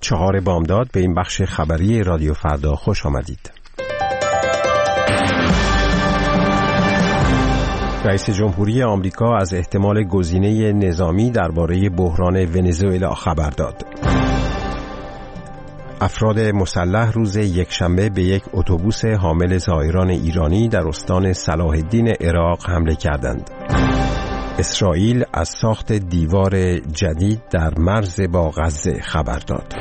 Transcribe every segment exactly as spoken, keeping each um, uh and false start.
چهار بامداد به این بخش خبری رادیو فردا خوش آمدید. رئیس جمهوری آمریکا از احتمال گزینه نظامی درباره بحران ونزوئلا خبر داد. افراد مسلح روز یکشنبه به یک اتوبوس حامل زائران ایرانی در استان صلاح الدین عراق حمله کردند. اسرائیل از ساخت دیوار جدید در مرز با غزه خبر داد.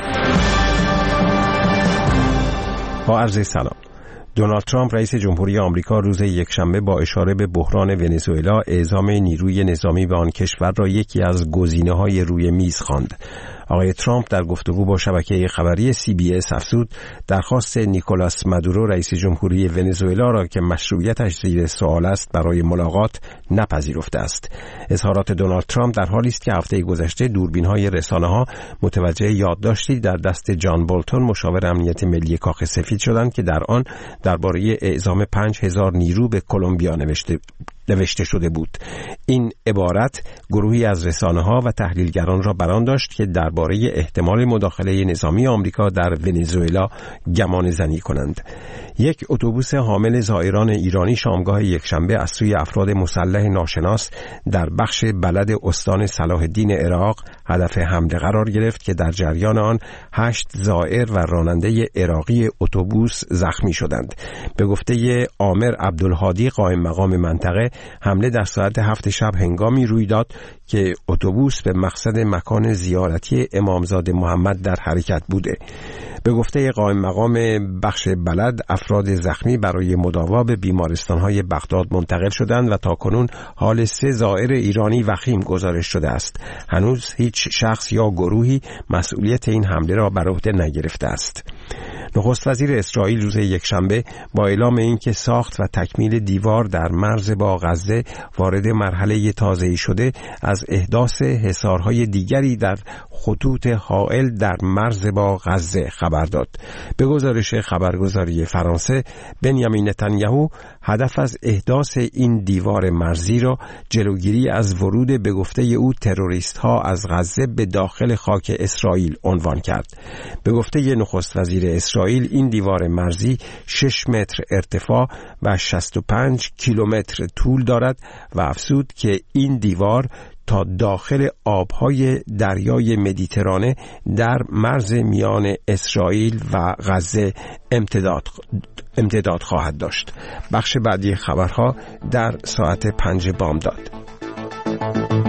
با عرض سلام. دونالد ترامپ رئیس جمهوری آمریکا روز یکشنبه با اشاره به بحران ونزوئلا اعزام نیروی نظامی به آن کشور را یکی از گزینه‌های روی میز خواند. آقای ترامپ در گفتگو با شبکه خبری سی بی اس افزود درخواست نیکولاس مادورو رئیس جمهوری ونزوئلا را که مشروعیتش زیر سوال است برای ملاقات نپذیرفته است. اظهارات دونالد ترامپ در حالی است که هفته گذشته دوربین‌های رسانه‌ها متوجه یادداشتی در دست جان بولتون مشاور امنیت ملی کاخ سفید شدند که در آن درباره اعزام پنج هزار نیرو به کلمبیا نوشته نوشته شده بود. این عبارت گروهی از رسانه‌ها و تحلیلگران را بران داشت که درباره احتمال مداخله نظامی آمریکا در ونزوئلا گمان زنی کنند. یک اتوبوس حامل زائران ایرانی شامگاه یکشنبه از سوی افراد مسلح ناشناس در بخش بلد استان صلاح الدین عراق هدف حمله قرار گرفت که در جریان آن هشت زائر و راننده عراقی اتوبوس زخمی شدند. به گفته عامر عبدالهادی قائم مقام منطقه، حمله در ساعت هفت شب هنگامی روی داد که اتوبوس به مقصد مکان زیارتی امامزاده محمد در حرکت بوده. به گفته قائم مقام بخش بلد، افراد زخمی برای مداوا به بیمارستان‌های بغداد منتقل شدند و تاکنون حال سه زائر ایرانی وخیم گزارش شده است. هنوز هیچ شخص یا گروهی مسئولیت این حمله را بر عهده نگرفته است. نخست وزیر اسرائیل روز یکشنبه با اعلام اینکه ساخت و تکمیل دیوار در مرز با غزه وارد مرحله تازه‌ای شده، از احداث حصارهای دیگری در خطوط حائل در مرز با غزه خبر داد. به گزارش خبرگزاری فرانسه، بنیامین نتانیاهو هدف از احداث این دیوار مرزی را جلوگیری از ورود به گفته او تروریست‌ها از غزه به داخل خاک اسرائیل عنوان کرد. به گفته نخست وزیر اسرائیل، این دیوار مرزی شش متر ارتفاع و شصت و پنج کیلومتر طول دارد و افزود که این دیوار تا داخل آبهای دریای مدیترانه در مرز میان اسرائیل و غزه امتداد امتداد خواهد داشت. بخش بعدی خبرها در ساعت پنج بامداد.